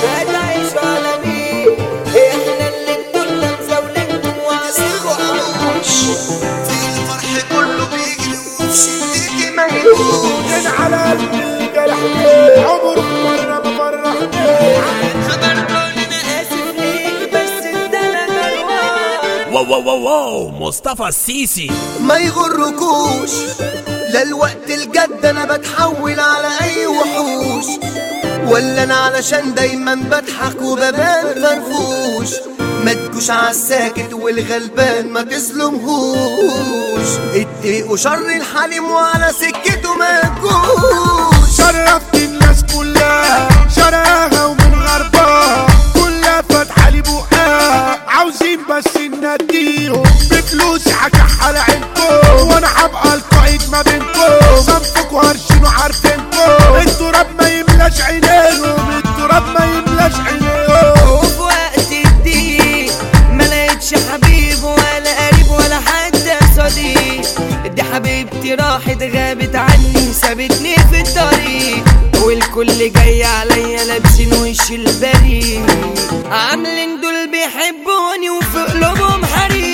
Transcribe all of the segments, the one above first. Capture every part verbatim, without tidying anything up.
هتعيشوا على مين؟ احنا اللي بدولنا مزاولينكم وعليكم في الفرح كله بيجري وفي شدتي ما يجوش. كان على قلبي اللي جرحني عمره مرة ما فرحني. خبرتوني انا اسف ليك بس انت لا جروان. واو واو واو واو مصطفى السيسي. ما يغركوش لا الوقت الجد انا بتحول على اي وحوش، ولا انا علشان دايما بضحك وببان فرفوش. ما تجوش عالساكت والغلبان ما تظلمهوش، اتقوا شر الحليم وعلى سكته ما تجوش. شرفت الناس كلها شرقها ومن غربها، كلها فاتحة لي بقها عاوزين بس نديهم بفلوس هكحل عينكم، وانا هبقى القائد ما بينكم. صنفكوا هرشين وعارفينكم، التراب ما يملاش عينيهم، التراب ما يملاش عينيهم. وفي وقت الضيق ما لقيتش حبيب ولا قريب ولا حتى صديق. دي حبيبتي راحت غابت عني سابتني في الطريق، والكل جاي عليا لابسين وش البريء. عاملين دول بيحبوني وفي قلوبهم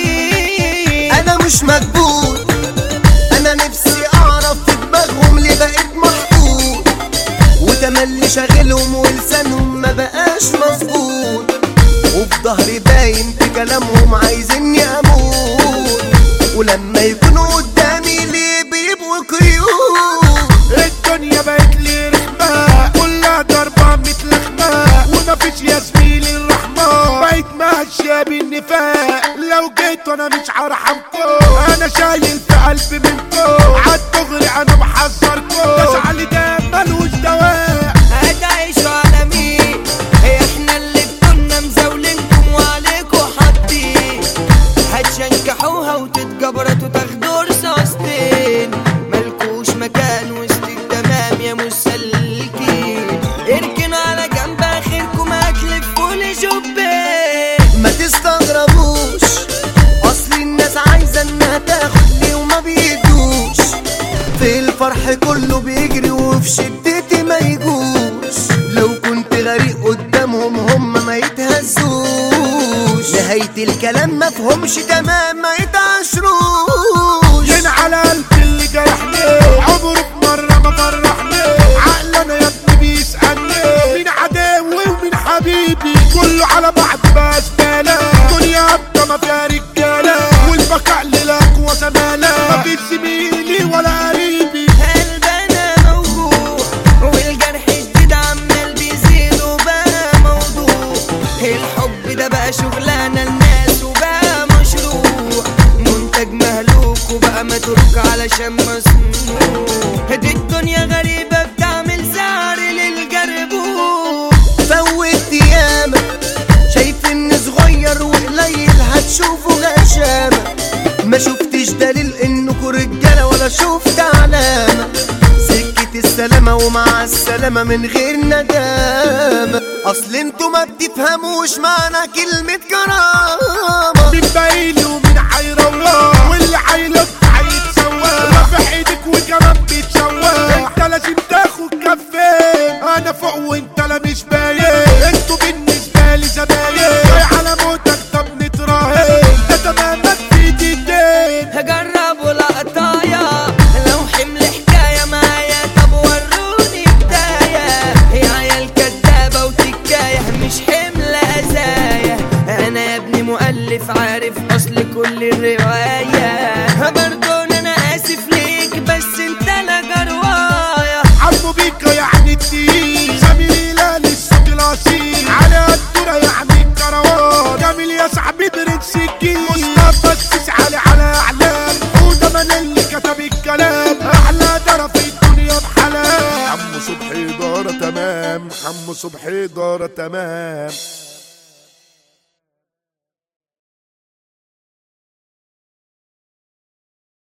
حريق. انا مش مكبوت، انا نفسي اعرف في دماغهم ليه بقيت محطوط، وتملي شاغلهم ولسانهم ما بقاش مظبوط، وفي ظهري باين في كلامهم عايزيني اموت، ولما يكونوا قدامي ليه بيبقوا قيود. الدنيا بقت لي رخمة كلها ضربة متلخمة، ومفيش يا زميلي الرحمة بقيت ماشية بالنفاق. لو جيت انا مش هرحمكم، انا شايل في قلبي منكم عالدغري انا بحذركم. تزعلي ده ملوش دواء. هتعيشوا على مين؟ احنا اللي بدولنا مزاولينكم وعليكم حاطين. هتشنكحوها وتتجبرتوا تاخدوا رصاصتين، ملكوش مكان وسط التمام يا مسلكين. اركنوا على جنب اخركم هتلفوا لي جبين. ما تستغربوش اصل الناس عايزة انها تاخد لي وما بيدوش، في الفرح كله بيجري وفي شدتي ما يجوش. لو كنت غريق قدامهم هم ما يتهزوش، نهاية الكلام ما فهمش تمام ما يتعشروش. جن على قلبي اللي جرحني عمره في مرة ما فرحني. عقل انا يا ابني بيسألني مين عداوي ومين حبيبي، كله على بعض بقى زبالة. دنيا هبطة ما فيها رجالة، والبقاء للك وزمالة. مفيش زميلي ولا قريبي، قلبنا موجوع والجرح جديد عمال بيزيد وبقى موضوع. الحب ده بقى شغلانة الناس وبقى مشروع، منتج مهلوك وبقى متروك علشان مصنوع. دي الدنيا غريبة بتعمل سعر للجربوع. فوت ياما شايف ان صغير وقليل هتشوفوا غشامة، ما شفتش دليل انكوا رجالة ولا شفت علامة. سكة السلامة ومع السلامة من غير ندامة، اصل انتوا ما بتفهموش معنى كلمة كرامة. مين بايلي ومين هيروح، واللي هيلف هيتسوى. رافع ايدك وكمان بيتسوى، انت لازم تاخد كفين. انا فوق وانت لا مش باين، انتوا بالنسبة لي زباين. جاي على موتك طب نتراهن، ده تمامك في دقيقتين. هجربوا لقطايا لو حمل حكاية معايا، طب وروني بداية. يا عيال كدابة وتكاية مش حمل أزايا. أنا يا ابني مؤلف عارف أصل كل الرواية. برضون أنا آسف ليك بس انت لا جروايا. عمو بيكا يعني التقيل، زميلي لا لسه الاصيل. على الدورة يعني الكروان، جميل يا صاحبي برنس الجيل. مصطفى السيسي علي على اعلام، وده من اللي كتب الكلام. احلى درة في الدنيا بحلال. عمو صبحي إدارة تمام، عمو صبحي إدارة تمام.